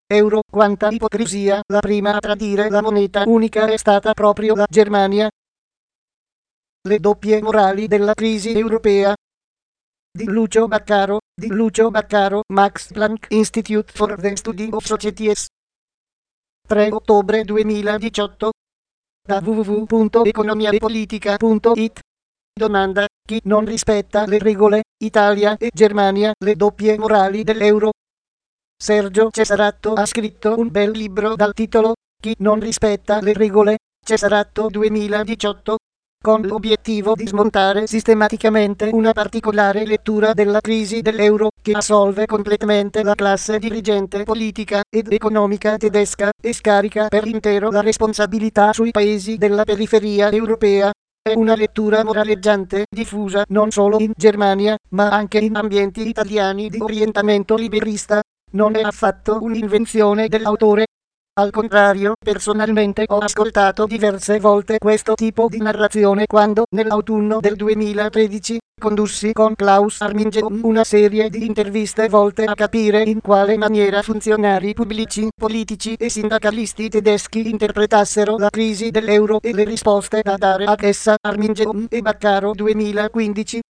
euro. Quanta ipocrisia! La prima a tradire la moneta unica è stata proprio la Germania. Le doppie morali della crisi europea. Di Lucio Baccaro, Max Planck Institute for the Study of Societies. 3 ottobre 2018. Da www.economiaepolitica.it. Domanda: chi non rispetta le regole, Italia e Germania, le doppie morali dell'euro? Sergio Cesaratto ha scritto un bel libro dal titolo Chi non rispetta le regole, Cesaratto 2018, con l'obiettivo di smontare sistematicamente una particolare lettura della crisi dell'euro che assolve completamente la classe dirigente politica ed economica tedesca e scarica per intero la responsabilità sui paesi della periferia europea. È una lettura moraleggiante diffusa non solo in Germania, ma anche in ambienti italiani di orientamento liberista. Non è affatto un'invenzione dell'autore. Al contrario, personalmente ho ascoltato diverse volte questo tipo di narrazione quando, nell'autunno del 2013, condussi con Klaus Armingeum una serie di interviste volte a capire in quale maniera funzionari pubblici, politici e sindacalisti tedeschi interpretassero la crisi dell'euro e le risposte da dare ad essa. Armingeum e Baccaro 2015.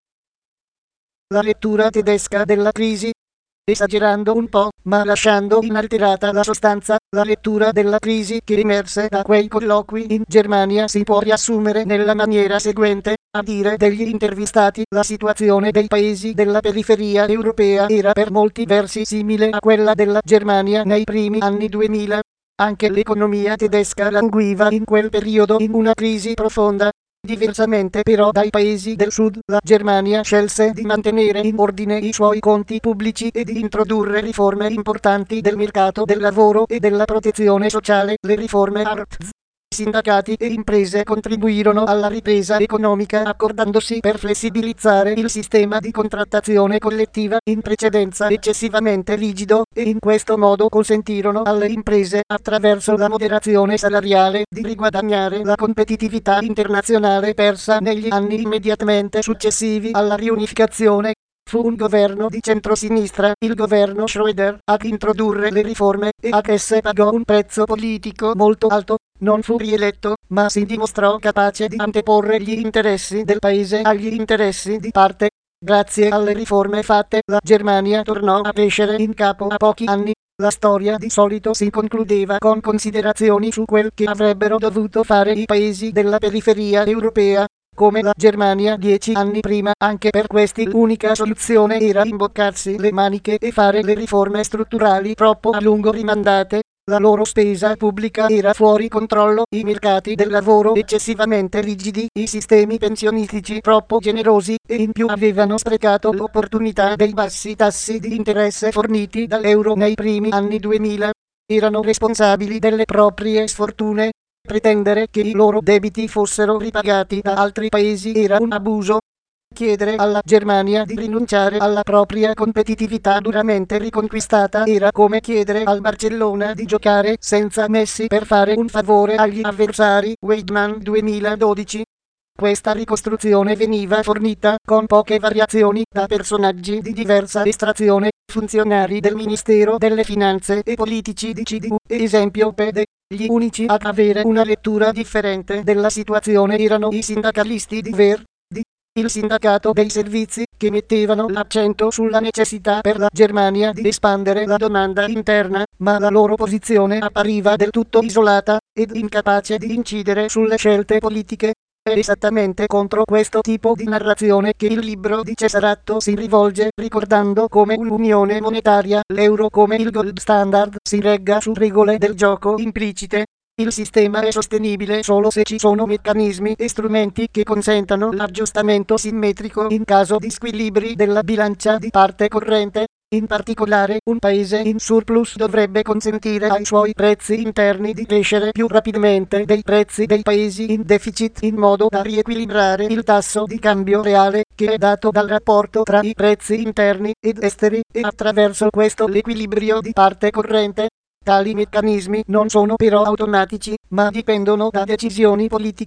La lettura tedesca della crisi. Esagerando un po', ma lasciando inalterata la sostanza, la lettura della crisi che emerse da quei colloqui in Germania si può riassumere nella maniera seguente: a dire degli intervistati, la situazione dei paesi della periferia europea era per molti versi simile a quella della Germania nei primi anni 2000. Anche l'economia tedesca languiva in quel periodo in una crisi profonda. Diversamente però dai paesi del sud, la Germania scelse di mantenere in ordine i suoi conti pubblici e di introdurre riforme importanti del mercato del lavoro e della protezione sociale. Le riforme ARPZ, sindacati e imprese contribuirono alla ripresa economica accordandosi per flessibilizzare il sistema di contrattazione collettiva, in precedenza eccessivamente rigido, e in questo modo consentirono alle imprese, attraverso la moderazione salariale, di riguadagnare la competitività internazionale persa negli anni immediatamente successivi alla riunificazione. Fu un governo di centrosinistra, il governo Schröder, ad introdurre le riforme e ad esse pagò un prezzo politico molto alto. Non fu rieletto, ma si dimostrò capace di anteporre gli interessi del paese agli interessi di parte. Grazie alle riforme fatte, la Germania tornò a crescere in capo a pochi anni. La storia di solito si concludeva con considerazioni su quel che avrebbero dovuto fare i paesi della periferia europea, come la Germania 10 anni prima. Anche per questi l'unica soluzione era imboccarsi le maniche e fare le riforme strutturali troppo a lungo rimandate. La loro spesa pubblica era fuori controllo, i mercati del lavoro eccessivamente rigidi, i sistemi pensionistici troppo generosi, e in più avevano sprecato l'opportunità dei bassi tassi di interesse forniti dall'euro nei primi anni 2000. Erano responsabili delle proprie sfortune. Pretendere che i loro debiti fossero ripagati da altri paesi era un abuso. Chiedere alla Germania di rinunciare alla propria competitività duramente riconquistata era come chiedere al Barcellona di giocare senza Messi per fare un favore agli avversari. Weidmann 2012. Questa ricostruzione veniva fornita, con poche variazioni, da personaggi di diversa estrazione, funzionari del Ministero delle Finanze e politici di CDU, esempio PD. Gli unici ad avere una lettura differente della situazione erano i sindacalisti di Verdi, il sindacato dei servizi, che mettevano l'accento sulla necessità per la Germania di espandere la domanda interna, ma la loro posizione appariva del tutto isolata ed incapace di incidere sulle scelte politiche. È esattamente contro questo tipo di narrazione che il libro di Cesaratto si rivolge, ricordando come un'unione monetaria, l'euro come il gold standard, si regga su regole del gioco implicite. Il sistema è sostenibile solo se ci sono meccanismi e strumenti che consentano l'aggiustamento simmetrico in caso di squilibri della bilancia di parte corrente. In particolare, un paese in surplus dovrebbe consentire ai suoi prezzi interni di crescere più rapidamente dei prezzi dei paesi in deficit, in modo da riequilibrare il tasso di cambio reale, che è dato dal rapporto tra i prezzi interni ed esteri, e attraverso questo l'equilibrio di parte corrente. Tali meccanismi non sono però automatici, ma dipendono da decisioni politiche.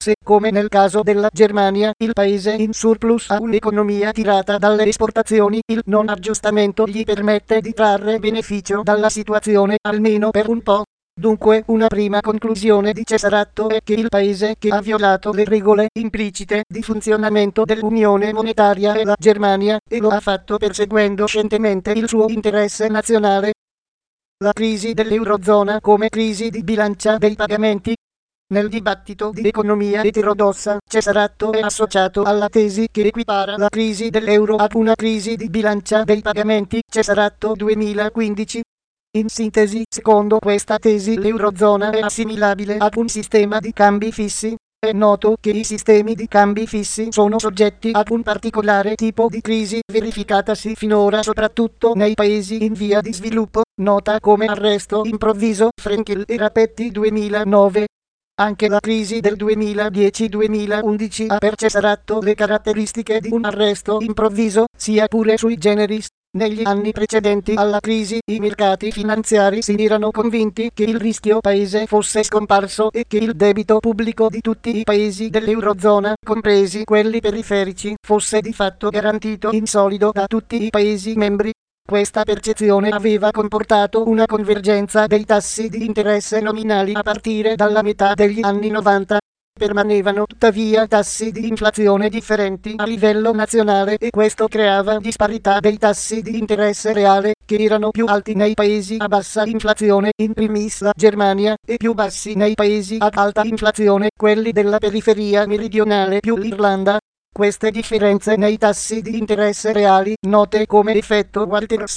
Se, come nel caso della Germania, il paese in surplus ha un'economia tirata dalle esportazioni, il non aggiustamento gli permette di trarre beneficio dalla situazione almeno per un po'. Dunque, una prima conclusione di Cesaratto è che il paese che ha violato le regole implicite di funzionamento dell'Unione Monetaria è la Germania, e lo ha fatto perseguendo scientemente il suo interesse nazionale. La crisi dell'Eurozona come crisi di bilancia dei pagamenti. Nel dibattito di economia eterodossa, Cesaratto è associato alla tesi che equipara la crisi dell'euro ad una crisi di bilancia dei pagamenti. Cesaratto 2015. In sintesi, secondo questa tesi, l'Eurozona è assimilabile ad un sistema di cambi fissi. È noto che i sistemi di cambi fissi sono soggetti ad un particolare tipo di crisi verificatasi finora soprattutto nei paesi in via di sviluppo, nota come arresto improvviso. Frenkel e Rapetti 2009. Anche la crisi del 2010-2011 ha per Cesaratto le caratteristiche di un arresto improvviso, sia pure sui generis. Negli anni precedenti alla crisi, i mercati finanziari si erano convinti che il rischio paese fosse scomparso e che il debito pubblico di tutti i paesi dell'Eurozona, compresi quelli periferici, fosse di fatto garantito in solido da tutti i paesi membri. Questa percezione aveva comportato una convergenza dei tassi di interesse nominali a partire dalla metà degli anni 90. Permanevano tuttavia tassi di inflazione differenti a livello nazionale e questo creava disparità dei tassi di interesse reale, che erano più alti nei paesi a bassa inflazione, in primis la Germania, e più bassi nei paesi ad alta inflazione, quelli della periferia meridionale più l'Irlanda. Queste differenze nei tassi di interesse reali, note come effetto Walters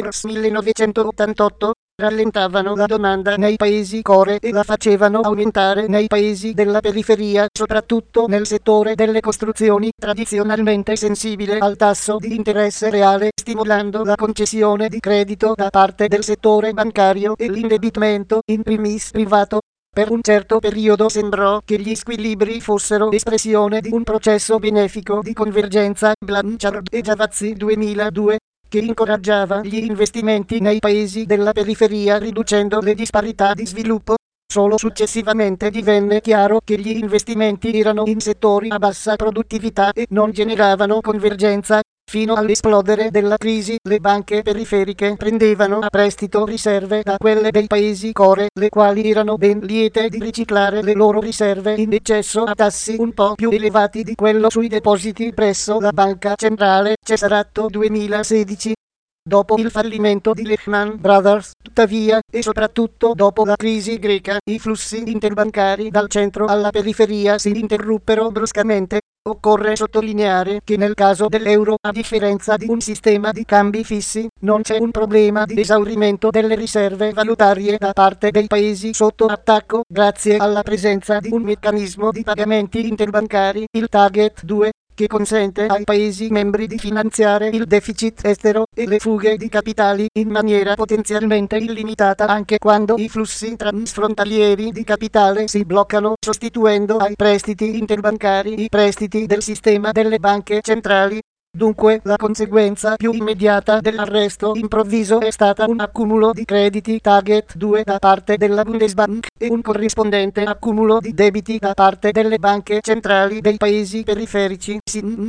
1988, rallentavano la domanda nei paesi core e la facevano aumentare nei paesi della periferia, soprattutto nel settore delle costruzioni, tradizionalmente sensibile al tasso di interesse reale, stimolando la concessione di credito da parte del settore bancario e l'indebitamento, in primis privato. Per un certo periodo sembrò che gli squilibri fossero espressione di un processo benefico di convergenza. Blanchard e Giavazzi 2002, che incoraggiava gli investimenti nei paesi della periferia riducendo le disparità di sviluppo. Solo successivamente divenne chiaro che gli investimenti erano in settori a bassa produttività e non generavano convergenza. Fino all'esplodere della crisi, le banche periferiche prendevano a prestito riserve da quelle dei paesi core, le quali erano ben liete di riciclare le loro riserve in eccesso a tassi un po' più elevati di quello sui depositi presso la banca centrale. Cesaratto 2016. Dopo il fallimento di Lehman Brothers, tuttavia, e soprattutto dopo la crisi greca, i flussi interbancari dal centro alla periferia si interruppero bruscamente. Occorre sottolineare che nel caso dell'euro, a differenza di un sistema di cambi fissi, non c'è un problema di esaurimento delle riserve valutarie da parte dei paesi sotto attacco, grazie alla presenza di un meccanismo di pagamenti interbancari, il Target 2, che consente ai paesi membri di finanziare il deficit estero e le fughe di capitali in maniera potenzialmente illimitata anche quando i flussi transfrontalieri di capitale si bloccano, sostituendo ai prestiti interbancari i prestiti del sistema delle banche centrali. Dunque, la conseguenza più immediata dell'arresto improvviso è stata un accumulo di crediti Target 2 da parte della Bundesbank e un corrispondente accumulo di debiti da parte delle banche centrali dei paesi periferici. SIN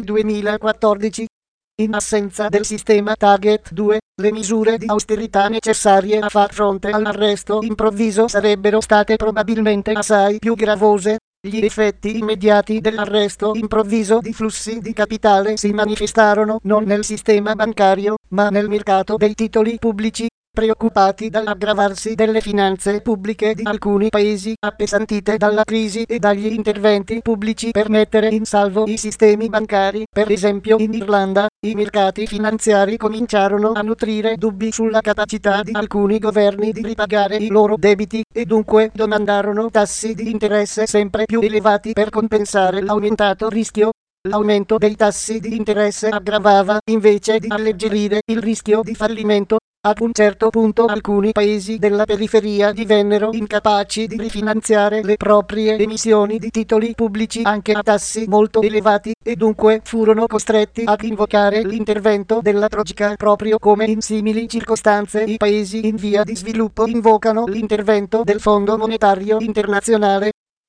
2014. In assenza del sistema Target 2, le misure di austerità necessarie a far fronte all'arresto improvviso sarebbero state probabilmente assai più gravose. Gli effetti immediati dell'arresto improvviso di flussi di capitale si manifestarono non nel sistema bancario, ma nel mercato dei titoli pubblici. Preoccupati dall'aggravarsi delle finanze pubbliche di alcuni paesi, appesantite dalla crisi e dagli interventi pubblici per mettere in salvo i sistemi bancari, per esempio in Irlanda, i mercati finanziari cominciarono a nutrire dubbi sulla capacità di alcuni governi di ripagare i loro debiti, e dunque domandarono tassi di interesse sempre più elevati per compensare l'aumentato rischio. L'aumento dei tassi di interesse aggravava, invece di alleggerire, il rischio di fallimento. Ad un certo punto alcuni paesi della periferia divennero incapaci di rifinanziare le proprie emissioni di titoli pubblici anche a tassi molto elevati, e dunque furono costretti ad invocare l'intervento della Trojka. Proprio come in simili circostanze i paesi in via di sviluppo invocano l'intervento del Fondo Monetario Internazionale.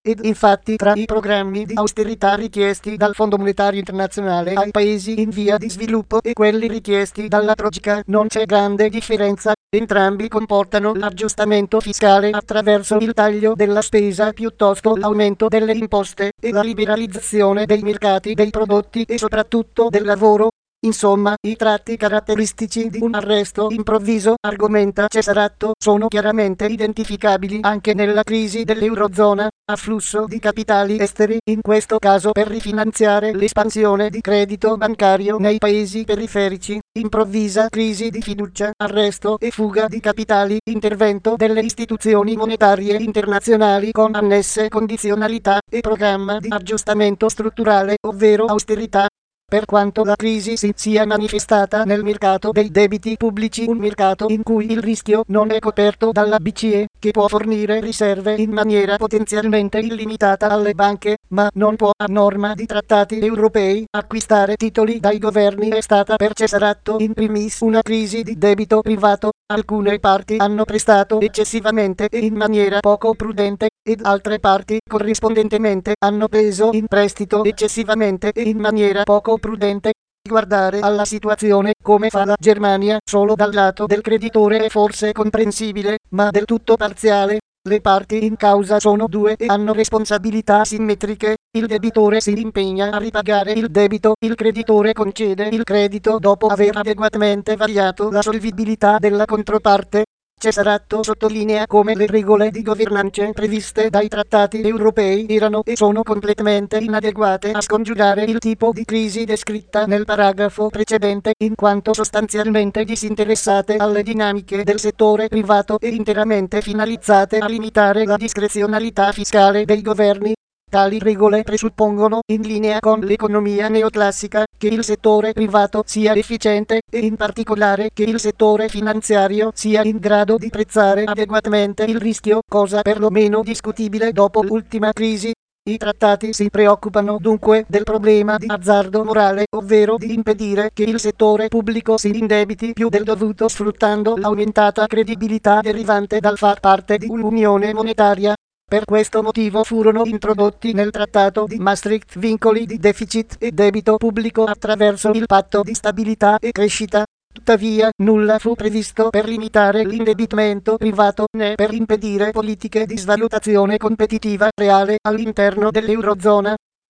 Ed infatti tra i programmi di austerità richiesti dal Fondo Monetario Internazionale ai paesi in via di sviluppo e quelli richiesti dalla Troika non c'è grande differenza, entrambi comportano l'aggiustamento fiscale attraverso il taglio della spesa piuttosto l'aumento delle imposte e la liberalizzazione dei mercati dei prodotti e soprattutto del lavoro. Insomma, i tratti caratteristici di un arresto improvviso, argomenta Cesaratto, sono chiaramente identificabili anche nella crisi dell'Eurozona, afflusso di capitali esteri, in questo caso per rifinanziare l'espansione di credito bancario nei paesi periferici, improvvisa crisi di fiducia, arresto e fuga di capitali, intervento delle istituzioni monetarie internazionali con annesse condizionalità e programma di aggiustamento strutturale, ovvero austerità. Per quanto la crisi si sia manifestata nel mercato dei debiti pubblici, un mercato in cui il rischio non è coperto dalla BCE, che può fornire riserve in maniera potenzialmente illimitata alle banche, ma non può, a norma di trattati europei, acquistare titoli dai governi, è stata per Cesaratto in primis una crisi di debito privato. Alcune parti hanno prestato eccessivamente e in maniera poco prudente, ed altre parti corrispondentemente hanno preso in prestito eccessivamente e in maniera poco prudente. Guardare alla situazione come fa la Germania solo dal lato del creditore è forse comprensibile, ma del tutto parziale. Le parti in causa sono due e hanno responsabilità simmetriche. Il debitore si impegna a ripagare il debito, il creditore concede il credito dopo aver adeguatamente variato la solvibilità della controparte. Cesaratto sottolinea come le regole di governance previste dai trattati europei erano e sono completamente inadeguate a scongiurare il tipo di crisi descritta nel paragrafo precedente, in quanto sostanzialmente disinteressate alle dinamiche del settore privato e interamente finalizzate a limitare la discrezionalità fiscale dei governi. Tali regole presuppongono, in linea con l'economia neoclassica, che il settore privato sia efficiente e in particolare che il settore finanziario sia in grado di prezzare adeguatamente il rischio, cosa perlomeno discutibile dopo l'ultima crisi. I trattati si preoccupano dunque del problema di azzardo morale, ovvero di impedire che il settore pubblico si indebiti più del dovuto sfruttando l'aumentata credibilità derivante dal far parte di un'unione monetaria. Per questo motivo furono introdotti nel Trattato di Maastricht vincoli di deficit e debito pubblico attraverso il patto di stabilità e crescita. Tuttavia, nulla fu previsto per limitare l'indebitamento privato né per impedire politiche di svalutazione competitiva reale all'interno dell'Eurozona.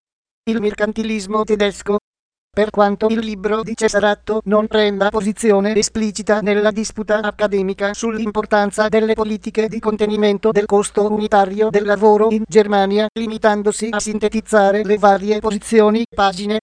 Il mercantilismo tedesco. Per quanto il libro di Cesaratto non prenda posizione esplicita nella disputa accademica sull'importanza delle politiche di contenimento del costo unitario del lavoro in Germania, limitandosi a sintetizzare le varie posizioni, pagine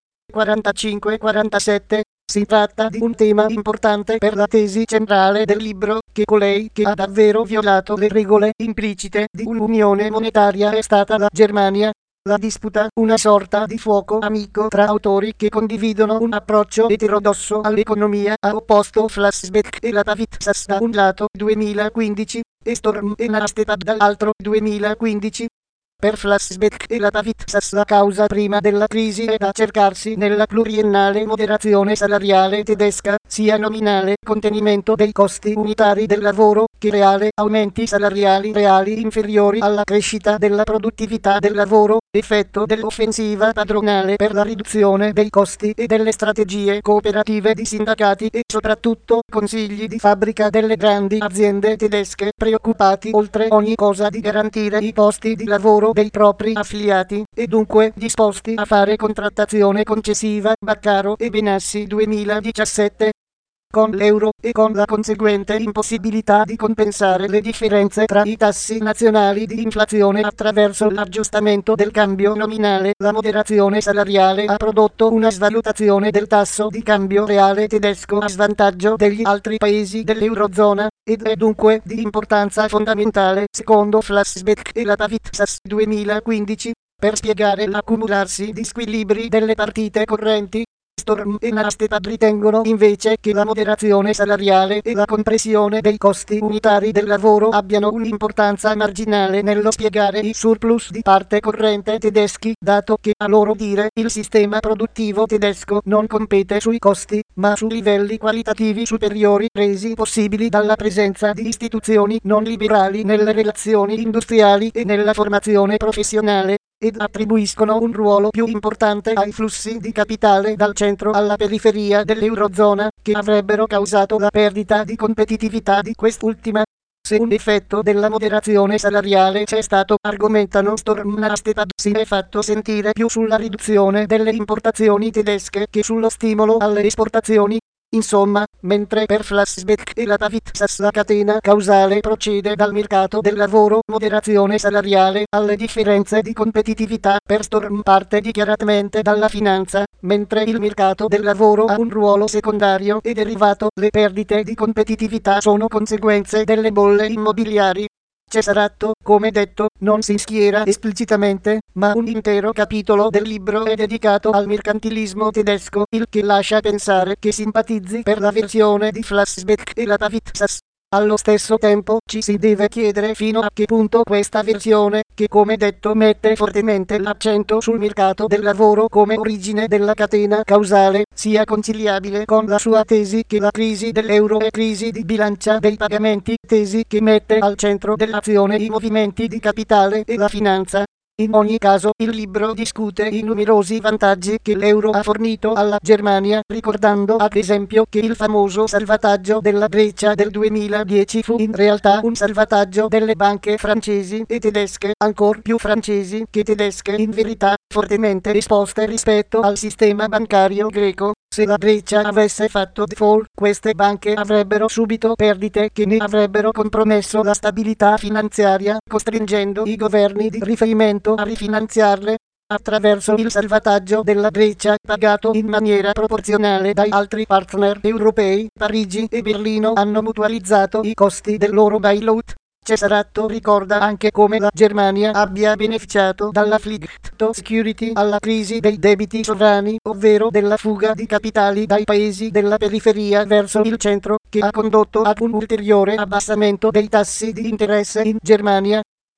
45-47, si tratta di un tema importante per la tesi centrale del libro, che colei che ha davvero violato le regole implicite di un'unione monetaria è stata la Germania. La disputa, una sorta di fuoco amico tra autori che condividono un approccio eterodosso all'economia, ha opposto Flassbeck e Lapavitsas da un lato 2015 e Storm e Nastepad dall'altro 2015. Per Flassbeck e Lapavitsas la causa prima della crisi è da cercarsi nella pluriennale moderazione salariale tedesca, sia nominale contenimento dei costi unitari del lavoro, che reale aumenti salariali reali inferiori alla crescita della produttività del lavoro, effetto dell'offensiva padronale per la riduzione dei costi e delle strategie cooperative di sindacati e soprattutto consigli di fabbrica delle grandi aziende tedesche, preoccupati oltre ogni cosa di garantire i posti di lavoro dei propri affiliati, e dunque disposti a fare contrattazione concessiva. Baccaro e Benassi 2017. Con l'euro e con la conseguente impossibilità di compensare le differenze tra i tassi nazionali di inflazione attraverso l'aggiustamento del cambio nominale, la moderazione salariale ha prodotto una svalutazione del tasso di cambio reale tedesco a svantaggio degli altri paesi dell'Eurozona, ed è dunque di importanza fondamentale, secondo Flassbeck e Lapavitsas 2015, per spiegare l'accumularsi di squilibri delle partite correnti. Storm e Nastetad ritengono invece che la moderazione salariale e la compressione dei costi unitari del lavoro abbiano un'importanza marginale nello spiegare i surplus di parte corrente tedeschi, dato che a loro dire il sistema produttivo tedesco non compete sui costi, ma su livelli qualitativi superiori resi possibili dalla presenza di istituzioni non liberali nelle relazioni industriali e nella formazione professionale, ed attribuiscono un ruolo più importante ai flussi di capitale dal centro alla periferia dell'Eurozona, che avrebbero causato la perdita di competitività di quest'ultima. Se un effetto della moderazione salariale c'è stato, argomentano Storm e Nastetad, si è fatto sentire più sulla riduzione delle importazioni tedesche che sullo stimolo alle esportazioni. Insomma, mentre per Flassbeck e la Tavitsas la catena causale procede dal mercato del lavoro, moderazione salariale, alle differenze di competitività, per Storm parte dichiaratamente dalla finanza, mentre il mercato del lavoro ha un ruolo secondario e derivato. Le perdite di competitività sono conseguenze delle bolle immobiliari. Cesaratto, come detto, non si schiera esplicitamente, ma un intero capitolo del libro è dedicato al mercantilismo tedesco, il che lascia pensare che simpatizzi per la versione di Flassbeck e la Tavitsas. Allo stesso tempo ci si deve chiedere fino a che punto questa versione, che come detto mette fortemente l'accento sul mercato del lavoro come origine della catena causale, sia conciliabile con la sua tesi che la crisi dell'euro è crisi di bilancia dei pagamenti, tesi che mette al centro dell'azione i movimenti di capitale e la finanza. In ogni caso, il libro discute i numerosi vantaggi che l'euro ha fornito alla Germania, ricordando ad esempio che il famoso salvataggio della Grecia del 2010 fu in realtà un salvataggio delle banche francesi e tedesche, ancor più francesi che tedesche in verità, fortemente esposte rispetto al sistema bancario greco. Se la Grecia avesse fatto default, queste banche avrebbero subito perdite che ne avrebbero compromesso la stabilità finanziaria, costringendo i governi di riferimento a rifinanziarle. Attraverso il salvataggio della Grecia, pagato in maniera proporzionale dai altri partner europei, Parigi e Berlino hanno mutualizzato i costi del loro bailout. Cesaratto ricorda anche come la Germania abbia beneficiato dalla flight to security alla crisi dei debiti sovrani, ovvero della fuga di capitali dai paesi della periferia verso il centro, che ha condotto ad un ulteriore abbassamento dei tassi di interesse in Germania.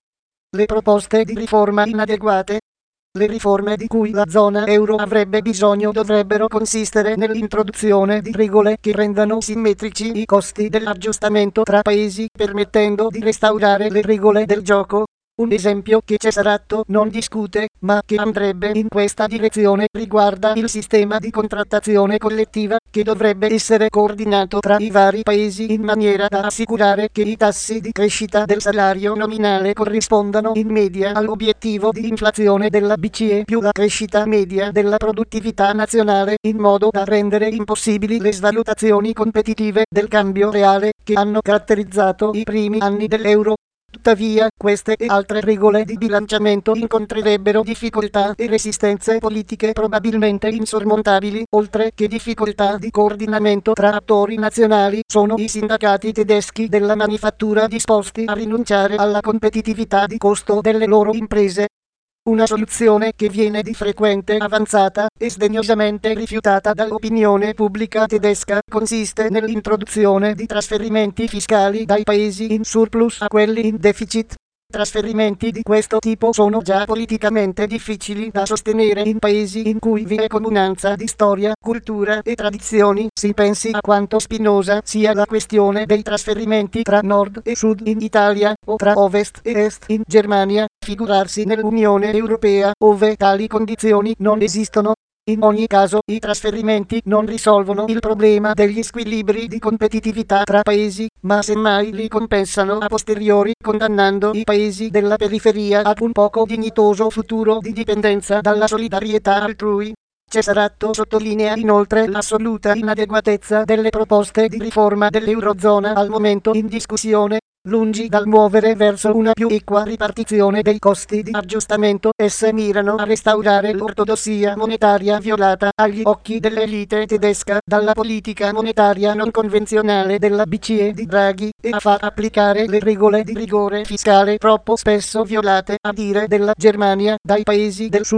Le proposte di riforma inadeguate. Le riforme di cui la zona euro avrebbe bisogno dovrebbero consistere nell'introduzione di regole che rendano simmetrici i costi dell'aggiustamento tra paesi, permettendo di restaurare le regole del gioco. Un esempio che Cesaratto non discute, ma che andrebbe in questa direzione, riguarda il sistema di contrattazione collettiva, che dovrebbe essere coordinato tra i vari paesi in maniera da assicurare che i tassi di crescita del salario nominale corrispondano in media all'obiettivo di inflazione della BCE più la crescita media della produttività nazionale, in modo da rendere impossibili le svalutazioni competitive del cambio reale che hanno caratterizzato i primi anni dell'euro. Tuttavia, queste e altre regole di bilanciamento incontrerebbero difficoltà e resistenze politiche probabilmente insormontabili, oltre che difficoltà di coordinamento tra attori nazionali. Sono i sindacati tedeschi della manifattura disposti a rinunciare alla competitività di costo delle loro imprese. Una soluzione che viene di frequente avanzata e sdegnosamente rifiutata dall'opinione pubblica tedesca consiste nell'introduzione di trasferimenti fiscali dai paesi in surplus a quelli in deficit. Trasferimenti di questo tipo sono già politicamente difficili da sostenere in paesi in cui vi è comunanza di storia, cultura e tradizioni. Si pensi a quanto spinosa sia la questione dei trasferimenti tra nord e sud in Italia, o tra ovest e est in Germania, figurarsi nell'Unione Europea, ove tali condizioni non esistono. In ogni caso, i trasferimenti non risolvono il problema degli squilibri di competitività tra paesi, ma semmai li compensano a posteriori, condannando i paesi della periferia ad un poco dignitoso futuro di dipendenza dalla solidarietà altrui. Cesaratto sottolinea inoltre l'assoluta inadeguatezza delle proposte di riforma dell'Eurozona al momento in discussione. Lungi dal muovere verso una più equa ripartizione dei costi di aggiustamento, esse mirano a restaurare l'ortodossia monetaria violata agli occhi dell'elite tedesca dalla politica monetaria non convenzionale della BCE di Draghi, e a far applicare le regole di rigore fiscale troppo spesso violate, a dire della Germania, dai paesi del sud.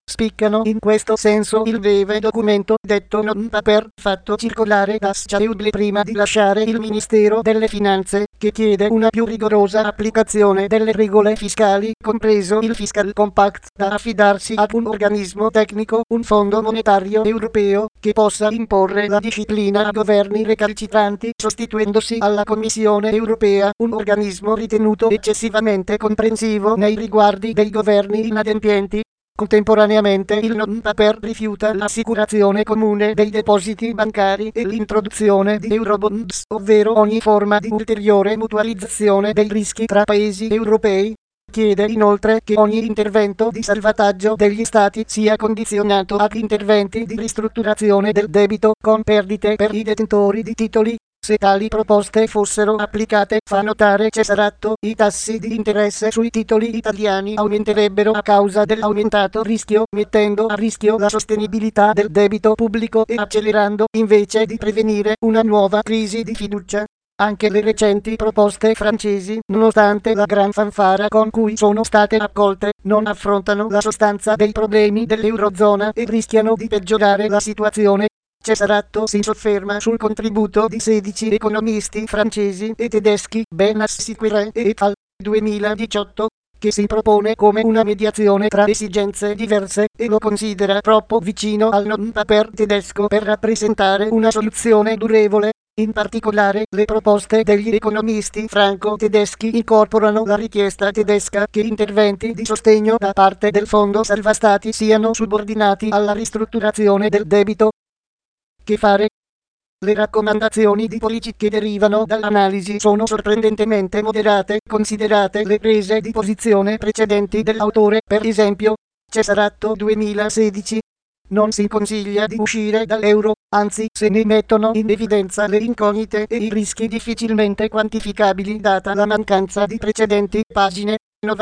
Spiccano in questo senso il breve documento detto non paper fatto circolare da Schäuble prima di lasciare il Ministero delle Finanze, che chiede una più rigorosa applicazione delle regole fiscali, compreso il Fiscal Compact, da affidarsi ad un organismo tecnico, un fondo monetario europeo, che possa imporre la disciplina a governi recalcitranti, sostituendosi alla Commissione europea, un organismo ritenuto eccessivamente comprensivo nei riguardi dei governi inadempienti. Contemporaneamente il non-paper rifiuta l'assicurazione comune dei depositi bancari e l'introduzione di Eurobonds, ovvero ogni forma di ulteriore mutualizzazione dei rischi tra paesi europei. Chiede inoltre che ogni intervento di salvataggio degli Stati sia condizionato ad interventi di ristrutturazione del debito con perdite per i detentori di titoli. Se tali proposte fossero applicate, fa notare Cesaratto, i tassi di interesse sui titoli italiani aumenterebbero a causa dell'aumentato rischio, mettendo a rischio la sostenibilità del debito pubblico e accelerando, invece di prevenire, una nuova crisi di fiducia. Anche le recenti proposte francesi, nonostante la gran fanfara con cui sono state accolte, non affrontano la sostanza dei problemi dell'Eurozona e rischiano di peggiorare la situazione. Cesaratto si sofferma sul contributo di 16 economisti francesi e tedeschi, Ben Assicuré et al. 2018, che si propone come una mediazione tra esigenze diverse e lo considera troppo vicino al non-paper tedesco per rappresentare una soluzione durevole. In particolare, le proposte degli economisti franco-tedeschi incorporano la richiesta tedesca che interventi di sostegno da parte del Fondo Salva Stati siano subordinati alla ristrutturazione del debito. Che fare? Le raccomandazioni di Polici che derivano dall'analisi sono sorprendentemente moderate, considerate le prese di posizione precedenti dell'autore, per esempio, Cesaratto 2016. Non si consiglia di uscire dall'euro, anzi se ne mettono in evidenza le incognite e i rischi difficilmente quantificabili data la mancanza di precedenti, pagine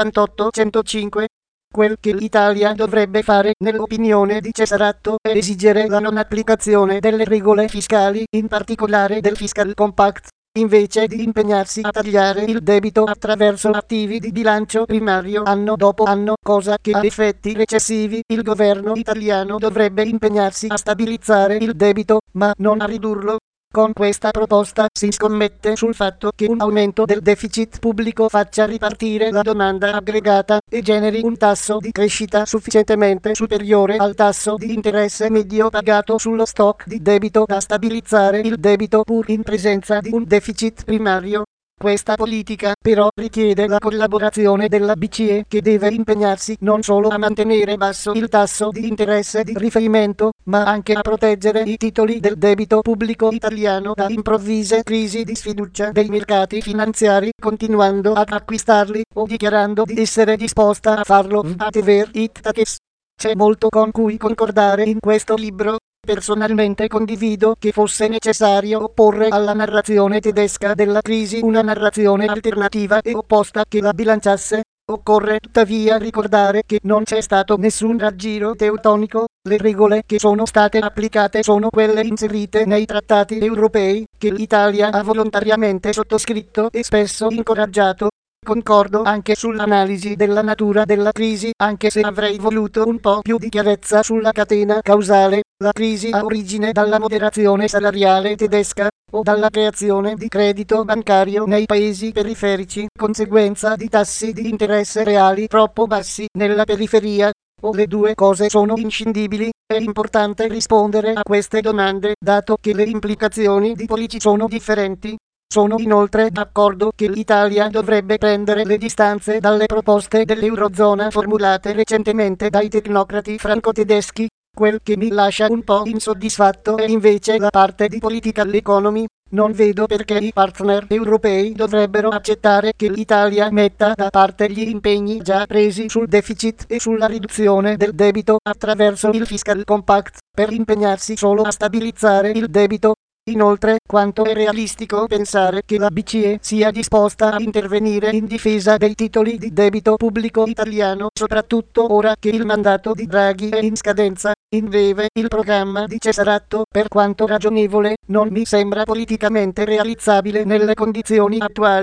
98-105. Quel che l'Italia dovrebbe fare, nell'opinione di Cesaratto, è esigere la non applicazione delle regole fiscali, in particolare del Fiscal Compact, invece di impegnarsi a tagliare il debito attraverso attivi di bilancio primario anno dopo anno, cosa che ha effetti recessivi. Il governo italiano dovrebbe impegnarsi a stabilizzare il debito, ma non a ridurlo. Con questa proposta si scommette sul fatto che un aumento del deficit pubblico faccia ripartire la domanda aggregata e generi un tasso di crescita sufficientemente superiore al tasso di interesse medio pagato sullo stock di debito da stabilizzare il debito pur in presenza di un deficit primario. Questa politica, però, richiede la collaborazione della BCE, che deve impegnarsi non solo a mantenere basso il tasso di interesse di riferimento, ma anche a proteggere i titoli del debito pubblico italiano da improvvise crisi di sfiducia dei mercati finanziari, continuando ad acquistarli o dichiarando di essere disposta a farlo. Whatever it takes. C'è molto con cui concordare in questo libro. Personalmente condivido che fosse necessario opporre alla narrazione tedesca della crisi una narrazione alternativa e opposta che la bilanciasse. Occorre tuttavia ricordare che non c'è stato nessun raggiro teutonico, le regole che sono state applicate sono quelle inserite nei trattati europei, che l'Italia ha volontariamente sottoscritto e spesso incoraggiato. Concordo anche sull'analisi della natura della crisi, anche se avrei voluto un po' più di chiarezza sulla catena causale. La crisi ha origine dalla moderazione salariale tedesca o dalla creazione di credito bancario nei paesi periferici, conseguenza di tassi di interesse reali troppo bassi nella periferia. O le due cose sono inscindibili. È importante rispondere a queste domande, dato che le implicazioni di Polici sono differenti. Sono inoltre d'accordo che l'Italia dovrebbe prendere le distanze dalle proposte dell'Eurozona formulate recentemente dai tecnocrati franco-tedeschi. Quel che mi lascia un po' insoddisfatto è invece la parte di political economy. Non vedo perché i partner europei dovrebbero accettare che l'Italia metta da parte gli impegni già presi sul deficit e sulla riduzione del debito attraverso il Fiscal Compact, per impegnarsi solo a stabilizzare il debito. Inoltre, quanto è realistico pensare che la BCE sia disposta a intervenire in difesa dei titoli di debito pubblico italiano, soprattutto ora che il mandato di Draghi è in scadenza. In breve, il programma di Cesaratto, per quanto ragionevole, non mi sembra politicamente realizzabile nelle condizioni attuali.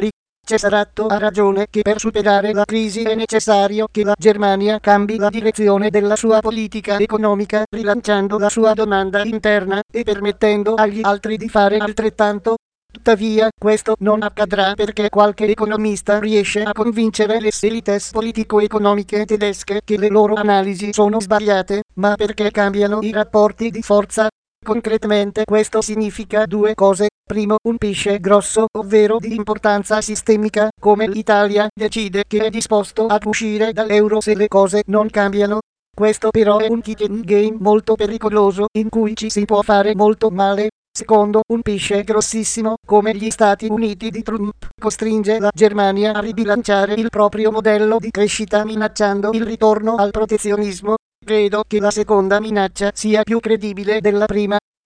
Cesaratto ha ragione che per superare la crisi è necessario che la Germania cambi la direzione della sua politica economica, rilanciando la sua domanda interna e permettendo agli altri di fare altrettanto. Tuttavia, questo non accadrà perché qualche economista riesce a convincere le elites politico-economiche tedesche che le loro analisi sono sbagliate, ma perché cambiano i rapporti di forza. Concretamente questo significa due cose. Primo, un pesce grosso, ovvero di importanza sistemica, come l'Italia, decide che è disposto ad uscire dall'euro se le cose non cambiano. Questo però è un chicken game molto pericoloso, in cui ci si può fare molto male. Secondo, un pesce grossissimo, come gli Stati Uniti di Trump, costringe la Germania a ribilanciare il proprio modello di crescita minacciando il ritorno al protezionismo. Credo che la seconda minaccia sia più credibile della prima.